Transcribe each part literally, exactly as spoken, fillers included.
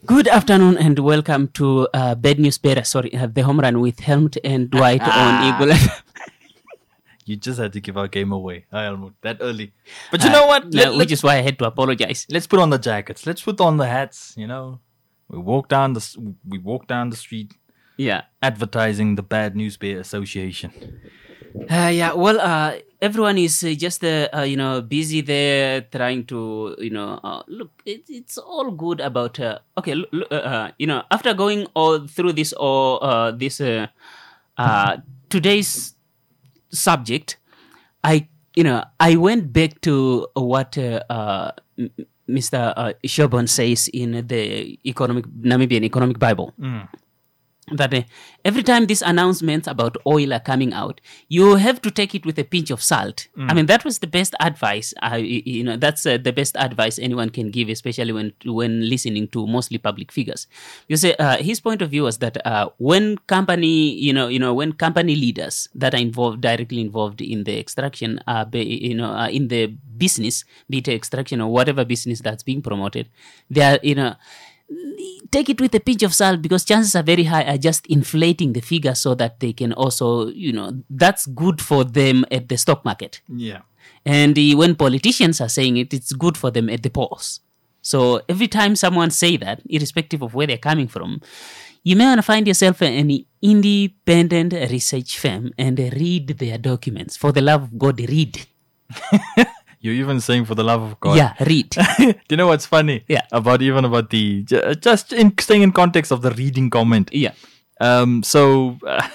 Good afternoon and welcome to uh, Bad News Better. Sorry, uh, the home run with Helmut and Dwight on Eagle. You just had to give our game away, hi Helmut, that early. But you uh, know what? Let, which is why I had to apologize. Let's put on the jackets. Let's put on the hats. You know, we walk down the we walk down the street. Yeah, advertising the Bad News Better Association. Uh, yeah, well, uh, everyone is uh, just, uh, uh, you know, busy there trying to, you know, uh, look, it, it's all good about, uh, okay, look, uh, uh, you know, after going all through this, or uh, this, uh, uh, today's subject, I, you know, I went back to what uh, uh, Mister Uh, Shobon says in the economic Namibian Economic Bible. Mm. That uh, every time these announcements about oil are coming out, you have to take it with a pinch of salt. Mm. I mean, that was the best advice. Uh, you know, that's uh, the best advice anyone can give, especially when when listening to mostly public figures. You say uh, his point of view was that uh, when company, you know, you know, when company leaders that are involved directly involved in the extraction, uh, be, you know, uh, in the business, be it extraction or whatever business that's being promoted, they are, you know. Take it with a pinch of salt, because chances are very high are just inflating the figure so that they can also, you know, that's good for them at the stock market. Yeah. And uh, when politicians are saying it, it's good for them at the polls. So every time someone say that, irrespective of where they're coming from, you may want to find yourself an independent research firm and read their documents. For the love of God, read. You're even saying for the love of God. Yeah, read. Do you know what's funny? Yeah. About even about the, just in staying in context of the reading comment. Yeah. Um. So, uh,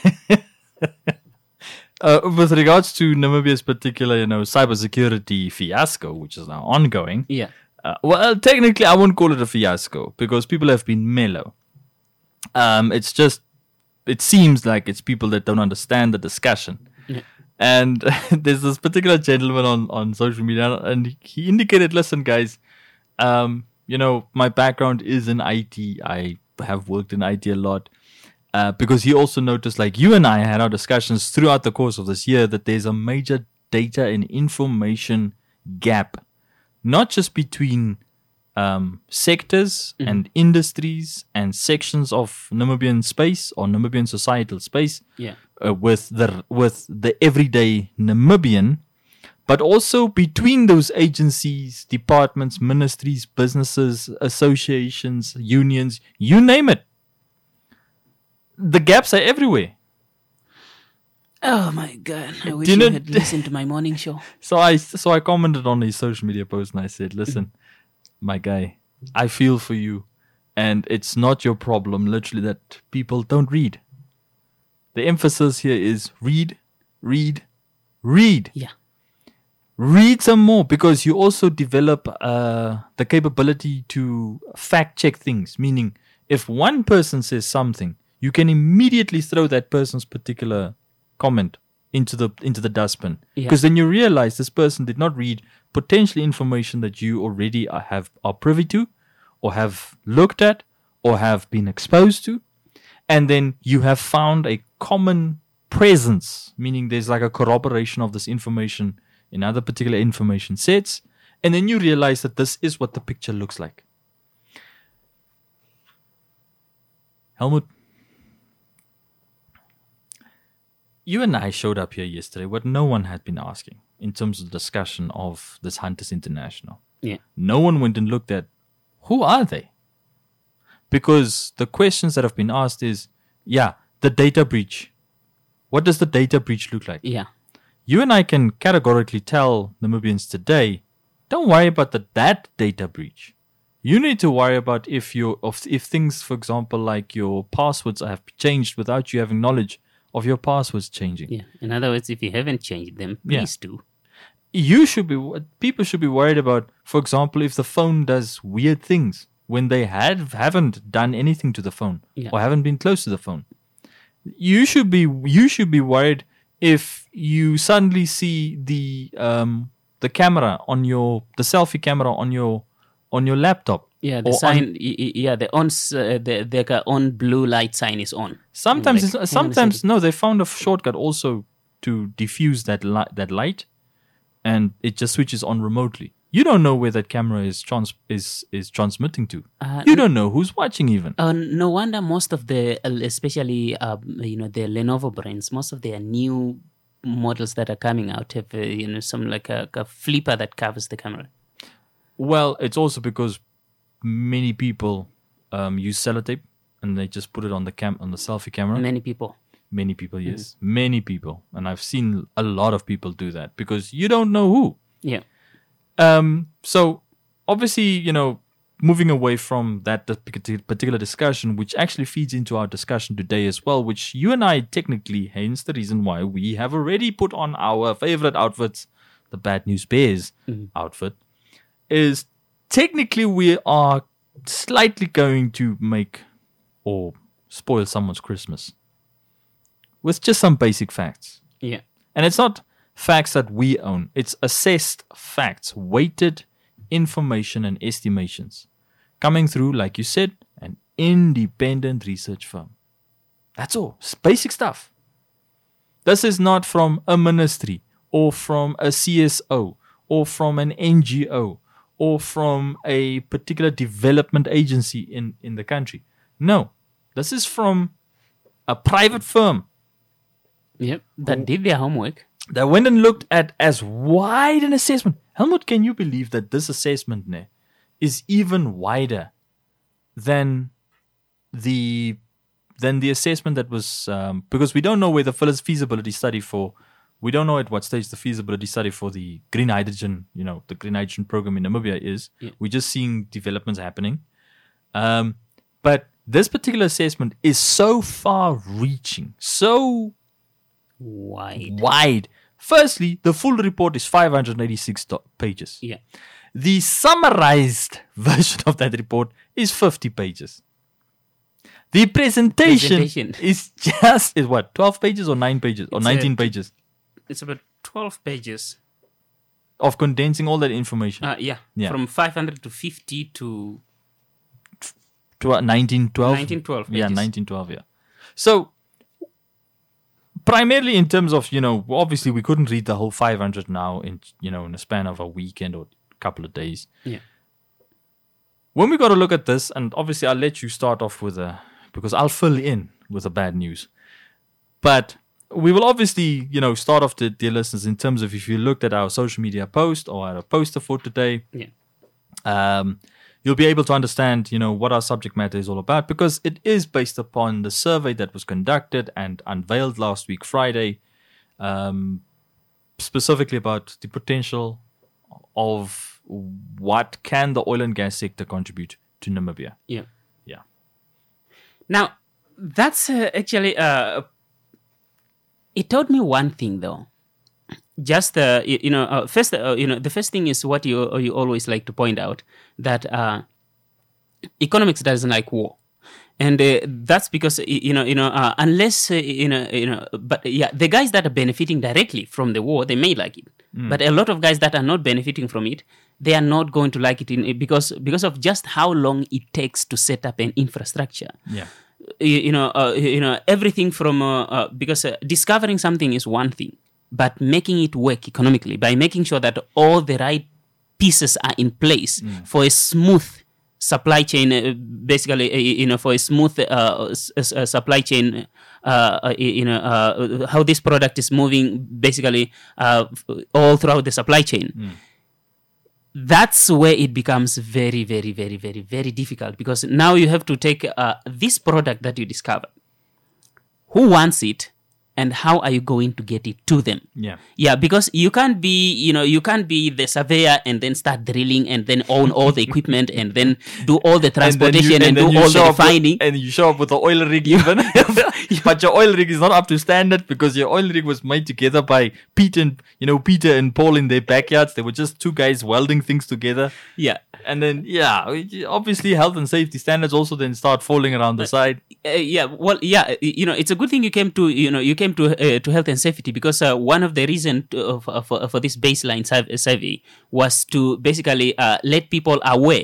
uh, with regards to Namibia's particular, you know, cybersecurity fiasco, which is now ongoing. Yeah. Uh, well, technically, I wouldn't call it a fiasco because people have been mellow. Um. It's just, it seems like it's people that don't understand the discussion. Yeah. And there's this particular gentleman on, on social media, and he indicated, listen, guys, um, you know, my background is in I T. I have worked in I T a lot. Uh, because he also noticed, like you and I had our discussions throughout the course of this year, that there's a major data and information gap, not just between um, sectors mm-hmm. and industries and sections of Namibian space or Namibian societal space. Yeah. Uh, with the with the everyday Namibian, but also between those agencies, departments, ministries, businesses, associations, unions, you name it. The gaps are everywhere. Oh my God! I wish you, you know, had listened to my morning show. So I so I commented on his social media post and I said, "Listen, my guy, I feel for you, and it's not your problem, literally, that people don't read." The emphasis here is read, read, read. Yeah. Read some more, because you also develop uh, the capability to fact check things. Meaning, if one person says something, you can immediately throw that person's particular comment into the into the dustbin. Because yeah. then you realize this person did not read potentially information that you already are, have are privy to, or have looked at, or have been exposed to. And then you have found a common presence, meaning there's like a corroboration of this information in other particular information sets. And then you realize that this is what the picture looks like. Helmut, you and I showed up here yesterday, what no one had been asking in terms of the discussion of this Hunters International. Yeah. No one went and looked at, who are they? Because the questions that have been asked is, yeah, the data breach. What does the data breach look like? Yeah. You and I can categorically tell Namibians today, don't worry about the that data breach. You need to worry about if you if, if things, for example, like your passwords have changed without you having knowledge of your passwords changing. Yeah. In other words, if you haven't changed them, please yeah. do. You should be people should be worried about, for example, if the phone does weird things when they had haven't done anything to the phone yeah. or haven't been close to the phone. You should be you should be worried if you suddenly see the um, the camera on your the selfie camera on your on your laptop. Yeah, the sign. On, yeah, the on uh, the the on blue light sign is on. Sometimes, like, it's, sometimes no. They found a shortcut also to diffuse that light, that light, and it just switches on remotely. You don't know where that camera is trans is is transmitting to. Uh, you don't know who's watching even. Uh, no wonder most of the, uh, especially uh, you know, the Lenovo brands, most of their new models that are coming out have uh, you know, some like a, a flipper that covers the camera. Well, it's also because many people um, use sellotape and they just put it on the cam on the selfie camera. Many people. Many people, yes, mm-hmm. many people, and I've seen a lot of people do that because you don't know who. Yeah. Um. So obviously, you know, moving away from that particular discussion, which actually feeds into our discussion today as well, which you and I technically, hence the reason why we have already put on our favorite outfits, the Bad News Bears mm-hmm. outfit, is technically we are slightly going to make or spoil someone's Christmas with just some basic facts. Yeah. And it's not facts that we own. It's assessed facts, weighted information and estimations coming through, like you said, an independent research firm. That's all. It's basic stuff. This is not from a ministry or from a C S O or from an N G O or from a particular development agency in, in the country. No. This is from a private firm. Yep. That did their homework. That went and looked at as wide an assessment. Helmut, can you believe that this assessment ne, is even wider than the than the assessment that was um, because we don't know where the feasibility study for we don't know at what stage the feasibility study for the green hydrogen, you know, the green hydrogen program in Namibia is. Yeah. We're just seeing developments happening. Um, but this particular assessment is so far-reaching, so wide. Wide. Firstly, the full report is five hundred eighty-six do- pages. Yeah. The summarized version of that report is fifty pages. The presentation, presentation. is just is what twelve pages or nine pages or it's nineteen a, pages. It's about twelve pages of condensing all that information. Uh, yeah. yeah, from five hundred to fifty to to nineteen twelve. nineteen twelve. Pages. Yeah, nineteen twelve. Yeah. So. Primarily in terms of, you know, obviously we couldn't read the whole five hundred now in, you know, in a span of a weekend or a couple of days. Yeah. When we got to look at this, and obviously I'll let you start off with a, because I'll fill in with the bad news. But we will obviously, you know, start off, the dear listeners, in terms of if you looked at our social media post or our poster for today. Yeah. Um, you'll be able to understand, you know, what our subject matter is all about, because it is based upon the survey that was conducted and unveiled last week, Friday, um, specifically about the potential of what can the oil and gas sector contribute to Namibia. Yeah. Yeah. Now, that's uh, actually, uh, it taught me one thing, though. Just uh, you, you know, uh, first uh, you know, the first thing is what you you always like to point out, that uh, economics doesn't like war, and uh, that's because you know you know uh, unless uh, you know you know but yeah, the guys that are benefiting directly from the war, they may like it, mm. but a lot of guys that are not benefiting from it, they are not going to like it in because because of just how long it takes to set up an infrastructure. Yeah. You, you know uh, you know everything from uh, uh, because uh, discovering something is one thing. But making it work economically by making sure that all the right pieces are in place mm. for a smooth supply chain, uh, basically, uh, you know, for a smooth uh, s- uh, supply chain, uh, uh, you know, uh, how this product is moving, basically, uh, all throughout the supply chain. Mm. That's where it becomes very, very, very, very, very difficult, because now you have to take uh, this product that you discovered. Who wants it? And how are you going to get it to them? Yeah. Yeah, because you can't be, you know, you can't be the surveyor and then start drilling and then own all the equipment and then do all the transportation and, you, and, and do all the refining. With, and you show up with the oil rig even. But your oil rig is not up to standard because your oil rig was made together by Peter and, you know, Peter and Paul in their backyards. They were just two guys welding things together. Yeah. And then, yeah, obviously health and safety standards also then start falling around the side. Uh, yeah, well, yeah, you know, it's a good thing you came to, you know, you came to uh, to health and safety, because uh, one of the reasons uh, for, for this baseline survey was to basically uh, let people aware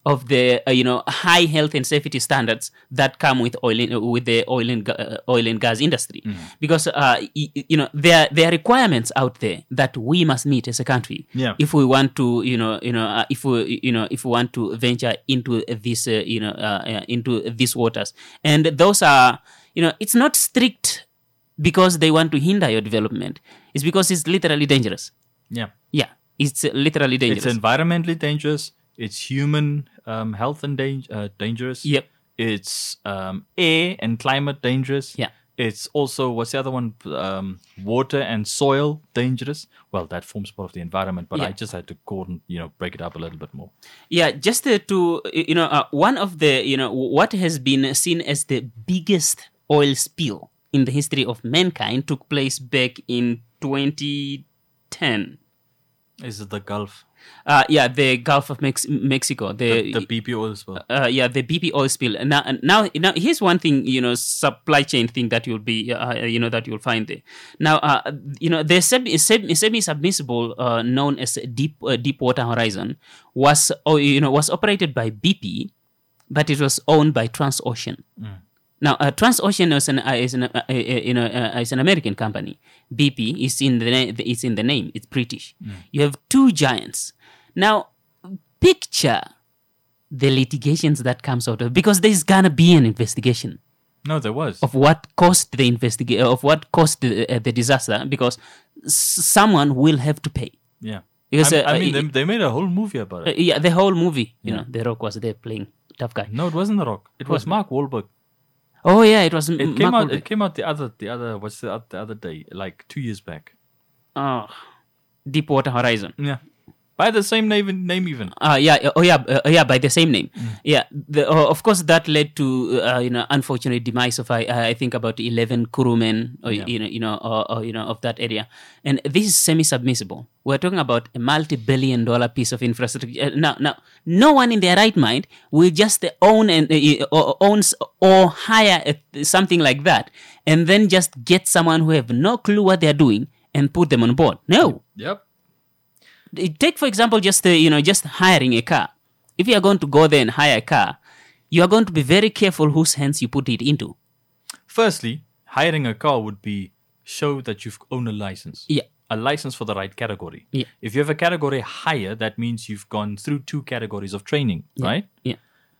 of the uh, you know high health and safety standards that come with oil in, with the oil and ga- uh, oil and gas industry, because uh, y- you know there there are requirements out there that we must meet as a country Yeah. if we want to you know you know uh, if we you know if we want to venture into this uh, you know uh, uh, into these waters, and those are you know it's not strict because they want to hinder your development. It's because it's literally dangerous. Yeah. Yeah, it's uh, literally dangerous. It's environmentally dangerous. It's human um, health and dang- uh, dangerous. Yep. It's um, air and climate dangerous. Yeah. It's also, what's the other one? Um, water and soil dangerous. Well, that forms part of the environment, but Yeah. I just had to cordon, you know, break it up a little bit more. Yeah, just uh, to you know, uh, one of the you know what has been seen as the biggest oil spill in the history of mankind took place back in twenty ten. Is it the Gulf? Uh, yeah, the Gulf of Mex- Mexico. The, the B P oil spill. Uh, yeah, the B P oil spill. Now, now, now, here's one thing, you know, supply chain thing that you'll be, uh, you know, that you'll find there. Now, uh, you know, the semi, semi, semi-submersible, uh, known as Deep uh, Deepwater Horizon, was, oh, you know, was operated by B P, but it was owned by Transocean. Mm. Now, uh, Transocean is an uh, is an uh, uh, you know uh, is an American company. B P is in the na- it's in the name. It's British. Mm. You have two giants. Now, picture the litigations that comes out of, because there's gonna be an investigation No, there was. of what caused the investigate of what caused the, uh, the disaster, because s- someone will have to pay. Yeah. Because I, uh, I mean, uh, they, they made a whole movie about uh, it. yeah, the whole movie. You Yeah. know, The Rock was there playing tough guy. No, it wasn't The Rock. It was Wasn't Mark Wahlberg. Oh yeah, it was. It M- came Mark out. Wahlberg. It came out the other, the other. What's the, oth- the other day? Like two years back. Oh, Deepwater Horizon. Yeah, by the same name, name even. Uh, yeah, uh, oh yeah, uh, yeah, by the same name. Yeah, the, uh, of course that led to uh, you know unfortunate demise of I I think about eleven crewmen or Yeah. you know you know or, or you know of that area, and this is semi-submersible. We're talking about a multi-billion dollar piece of infrastructure. Uh, now, now, no one in their right mind will just own and uh, uh, owns or hire a, something like that, and then just get someone who have no clue what they're doing and put them on board. No. Yep. Take for example just uh, you know just hiring a car. If you are going to go there and hire a car, you are going to be very careful whose hands you put it into. Firstly, hiring a car would be show that you've owned a license. Yeah. A license for the right category. Yeah. If you have a category higher, that means you've gone through two categories of training, right? Yeah.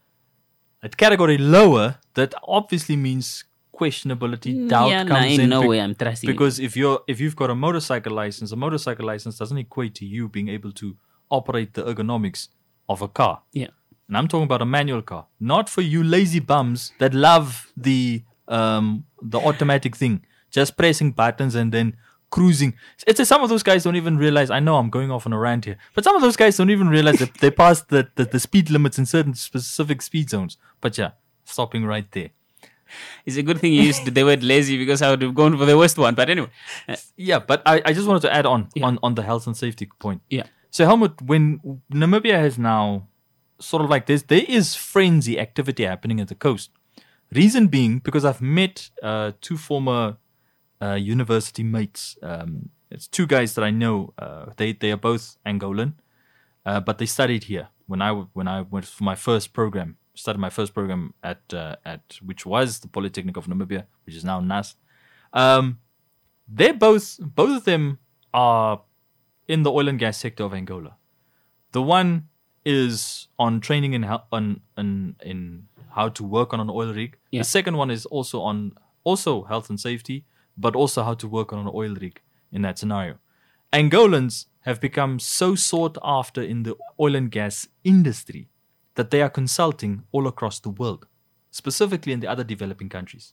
At category lower, that obviously means questionability, doubt yeah, no, comes in in. no bec- way I'm trusting it. Because if you're if you've got a motorcycle license, a motorcycle license doesn't equate to you being able to operate the ergonomics of a car. Yeah. And I'm talking about a manual car, not for you lazy bums that love the um the automatic thing, just pressing buttons and then cruising. It's some of those guys don't even realize. I know I'm going off on a rant here, but some of those guys don't even realize that they passed the, the the speed limits in certain specific speed zones. But yeah, stopping right there. It's a good thing you used the word lazy, because I would have gone for the worst one. But anyway. Uh, Yeah, but I, I just wanted to add on, Yeah. on on the health and safety point. yeah. So Helmut, when Namibia has now sort of like this, there is frenzy activity happening at the coast. Reason being, because I've met uh, two former uh, university mates. Um, it's two guys that I know. Uh, they they are both Angolan, uh, but they studied here when I w- when I went for my first program. Started my first program at uh, at which was the Polytechnic of Namibia, which is now N A S. Um, they're both both of them are in the oil and gas sector of Angola. The one is on training in how, on, on in how to work on an oil rig. Yeah. The second one is also on also health and safety, but also how to work on an oil rig in that scenario. Angolans have become so sought after in the oil and gas industry that they are consulting all across the world, specifically in the other developing countries.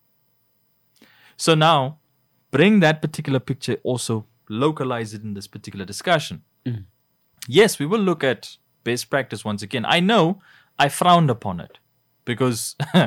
So now, bring that particular picture, also localize it in this particular discussion. Mm. Yes, we will look at best practice once again. I know I frowned upon it because uh,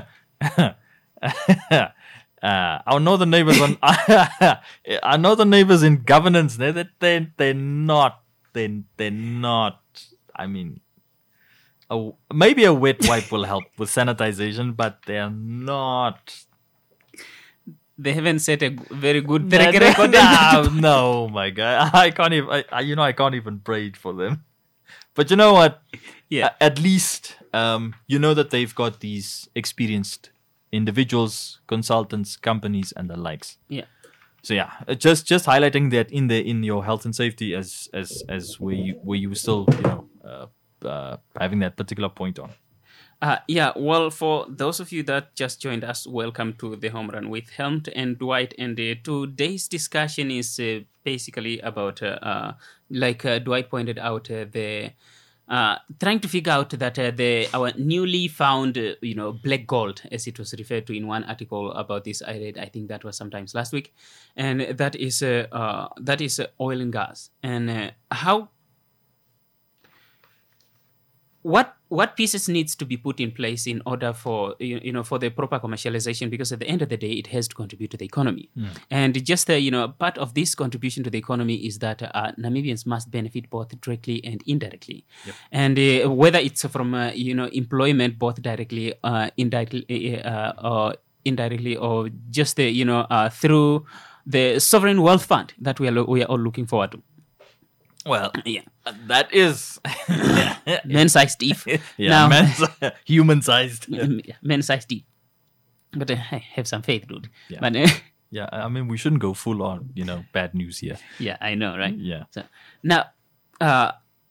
our northern neighbors on our northern neighbors in governance, they they they they're not they they're not. I mean, a, maybe a wet wipe will help with sanitization, but they're not. They haven't set a g- very good No, track no, record. no, no, my God, I can't even. I, I, you know, I can't even pray for them. But you know what? Yeah. A- At least um, you know that they've got these experienced individuals, consultants, companies, and the likes. Yeah. So yeah, uh, just just highlighting that in the in your health and safety as as as where you where you were still you know uh, uh, having that particular point on. Uh, yeah, well, for those of you that just joined us, welcome to the Home Run with Helmut and Dwight. And uh, today's discussion is uh, basically about, uh, uh, like uh, Dwight pointed out, uh, the uh, trying to figure out that uh, the our newly found, uh, you know, black gold, as it was referred to in one article about this I read, I think that was sometimes last week, and that is uh, uh, that is uh, oil and gas, and uh, how. What what pieces needs to be put in place in order for you, you know for the proper commercialization? Because at the end of the day, it has to contribute to the economy, mm. and just uh, you know part of this contribution to the economy is that uh, Namibians must benefit both directly and indirectly, yep. and uh, whether it's from uh, you know employment both directly, uh, indirectly, uh, or indirectly, or just uh, you know uh, through the sovereign wealth fund that we are lo- we are all looking forward to. Well, yeah, that is man-sized teeth. Yeah, now, man's, human-sized. Man-sized teeth. But uh, I have some faith, dude. Yeah. But, uh, yeah, I mean, we shouldn't go full on, you know, bad news here. Yeah, I know, right? Yeah. So, now, uh,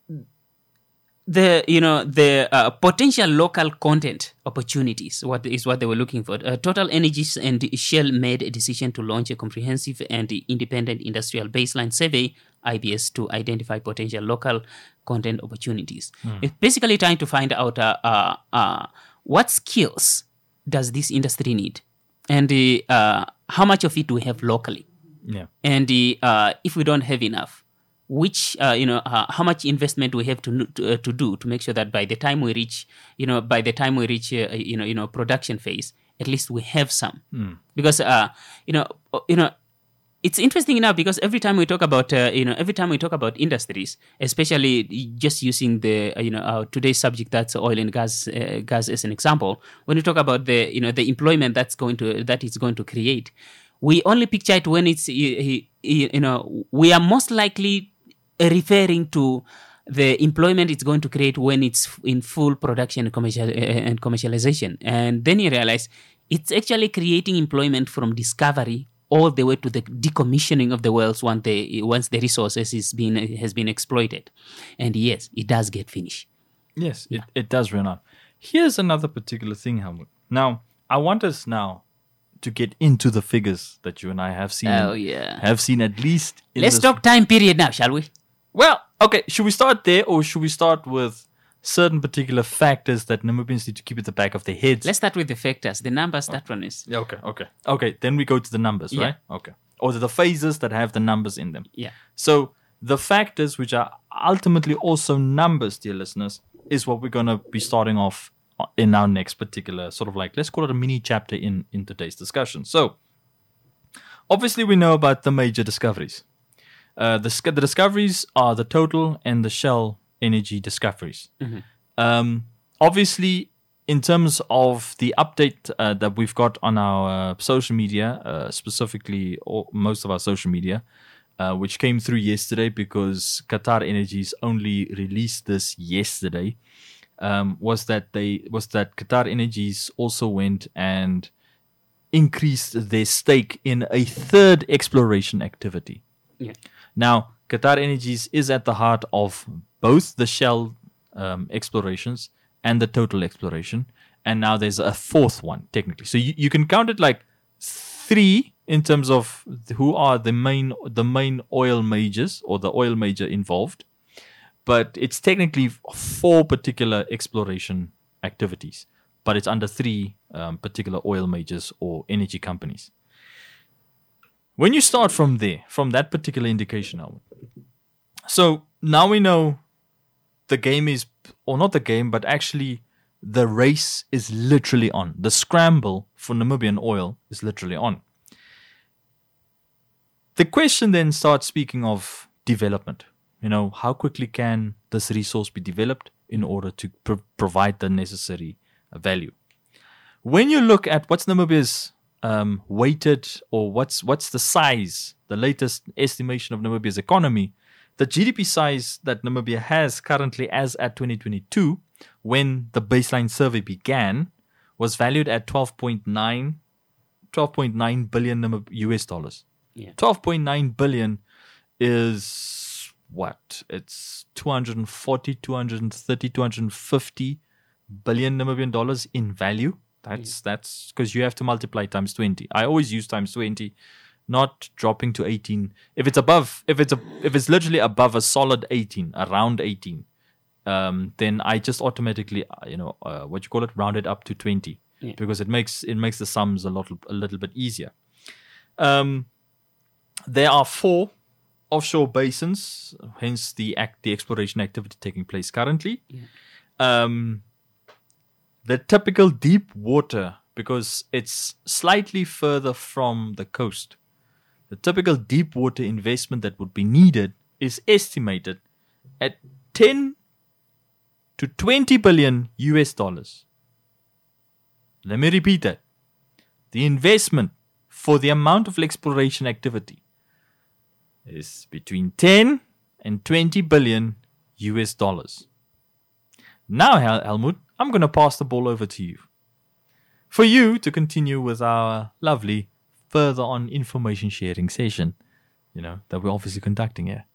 the you know the uh, potential local content opportunities what is what they were looking for. Uh, Total Energies and Shell made a decision to launch a comprehensive and independent industrial baseline survey I B S to identify potential local content opportunities. Mm. It's basically trying to find out uh, uh, uh, what skills does this industry need, and uh, how much of it do we have locally. Yeah. And uh, if we don't have enough, which uh, you know uh, how much investment do we have to to, uh, to do to make sure that by the time we reach you know by the time we reach uh, you know you know production phase, at least we have some. Mm. Because uh, you know you know. It's interesting enough because every time we talk about, uh, you know, every time we talk about industries, especially just using the, uh, you know, uh, today's subject, that's oil and gas, uh, gas as an example. When we talk about the, you know, the employment that's going to that it's going to create, we only picture it when it's, you, you know, we are most likely referring to the employment it's going to create when it's in full production and, commercial, uh, and commercialization, and then you realize it's actually creating employment from discovery all the way to the decommissioning of the wells once the once the resources is been has been exploited. And yes, it does get finished. Yes, yeah. it, it does run out. Here's another particular thing, Helmut. Now, I want us now to get into the figures that you and I have seen. Oh, yeah. Have seen at least. In Let's this... talk time period now, shall we? Well, okay. Should we start there, or should we start with certain particular factors that Namibians need to keep at the back of their heads? Let's start with the factors. The numbers, that one is. Yeah, okay, okay. Okay, then we go to the numbers, yeah. right? Okay. Or the phases that have the numbers in them. Yeah. So the factors, which are ultimately also numbers, dear listeners, is what we're going to be starting off in our next particular sort of like, let's call it a mini chapter in, in today's discussion. So obviously we know about the major discoveries. Uh, the, the discoveries are the Total and the Shell energy discoveries. Mm-hmm. Um, obviously, in terms of the update uh, that we've got on our uh, social media, uh, specifically all, most of our social media, uh, which came through yesterday because Qatar Energies only released this yesterday, um, was that they was that Qatar Energies also went and increased their stake in a third exploration activity. Yeah. Now, Qatar Energies is at the heart of both the Shell um, explorations and the Total exploration. And now there's a fourth one, technically. So you, you can count it like three in terms of who are the main the main oil majors or the oil major involved. But it's technically four particular exploration activities. But it's under three um, particular oil majors or energy companies. When you start from there, from that particular indication, Alwyn, so now we know the game is, or not the game, but actually the race is literally on. The scramble for Namibian oil is literally on. The question then starts speaking of development. You know, how quickly can this resource be developed in order to pro- provide the necessary uh, value? When you look at what's Namibia's um, weighted, or what's what's the size, the latest estimation of Namibia's economy, the G D P size that Namibia has currently, as at twenty twenty-two, when the baseline survey began, was valued at twelve point nine billion Namib- U S dollars. Yeah. twelve point nine billion is what? It's two hundred forty, two hundred thirty, two hundred fifty billion Namibian dollars in value. That's yeah. that's because you have to multiply times twenty. I always use times twenty, not dropping to eighteen. If it's above, if it's a, if it's literally above a solid eighteen, around eighteen, um, then I just automatically, uh, you know, uh, what you call it, round it up to twenty, yeah. because it makes it makes the sums a little a little bit easier. Um, there are four offshore basins, hence the act the exploration activity taking place currently. Yeah. Um, the typical deep water, because it's slightly further from the coast. The typical deep water investment that would be needed is estimated at ten to twenty billion U S dollars. Let me repeat that. The investment for the amount of exploration activity is between ten and twenty billion U S dollars. Now, Hel- Helmut, I'm going to pass the ball over to you, for you to continue with our lovely further on information sharing session, you know, that we're obviously conducting here.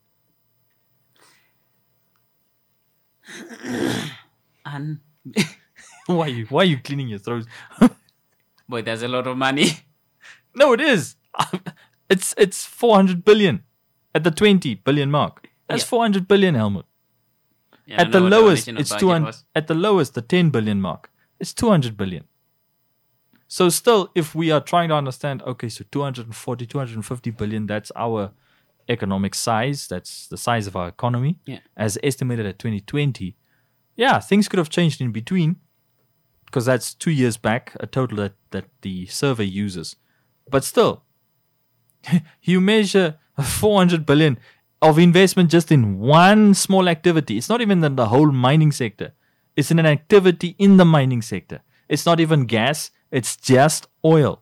And why are you why are you cleaning your throat? boy, there's a lot of money. No, it is. It's it's four hundred billion at the twenty billion mark. That's yeah. four hundred billion, Helmut. Yeah, at the lowest, the it's two hundred. At the lowest, the ten billion mark, it's two hundred billion. So still, if we are trying to understand, okay, so two hundred forty, two hundred fifty billion, that's our economic size. That's the size of our economy, yeah. as estimated at twenty twenty. Yeah, things could have changed in between, because that's two years back, a total that, that the survey uses. But still, you measure four hundred billion of investment just in one small activity. It's not even in the whole mining sector. It's in an activity in the mining sector. It's not even gas. It's just oil.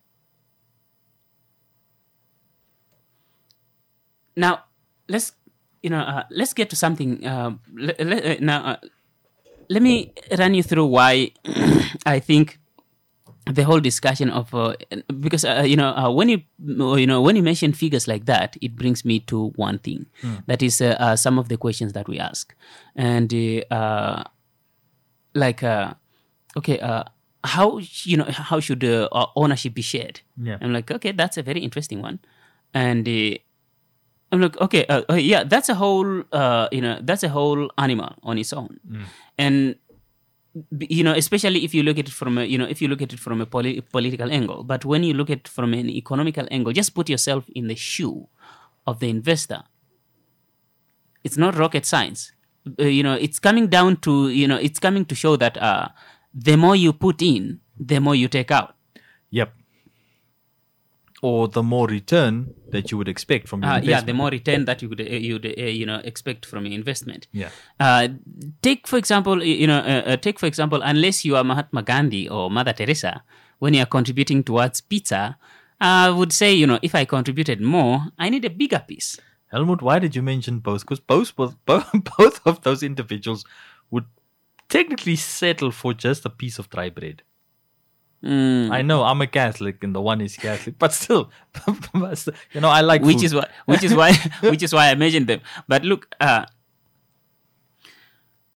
Now, let's you know uh, let's get to something. Uh, le- le- uh, now, uh, let me run you through why I think the whole discussion of uh, because uh, you know uh, when you you know when you mention figures like that, it brings me to one thing. Mm. That is uh, uh, some of the questions that we ask, and uh, like uh, okay, uh, how you know how should uh, ownership be shared? Yeah. I'm like, okay, that's a very interesting one, and uh, I'm like, okay, uh, uh, yeah, that's a whole uh, you know that's a whole animal on its own, mm. and. You know, especially if you look at it from a, you know, if you look at it from a poli- political angle, but when you look at it from an economical angle, just put yourself in the shoe of the investor. It's not rocket science. Uh, you know, it's coming down to, you know, it's coming to show that uh, the more you put in, the more you take out. Yep. Or the more return that you would expect from your uh, investment. Yeah, the more return that you would, uh, you'd, uh, you know, expect from your investment. Yeah. Uh, take for example, you know, uh, uh, take for example, unless you are Mahatma Gandhi or Mother Teresa, when you are contributing towards pizza, I would say, you know, if I contributed more, I need a bigger piece. Helmut, why did you mention both? Because both, both, both, both of those individuals would technically settle for just a piece of dry bread. Mm. I know I'm a Catholic and the one is Catholic, but still, you know, I like which food. is why, which is why, which is why I mentioned them. But look, uh,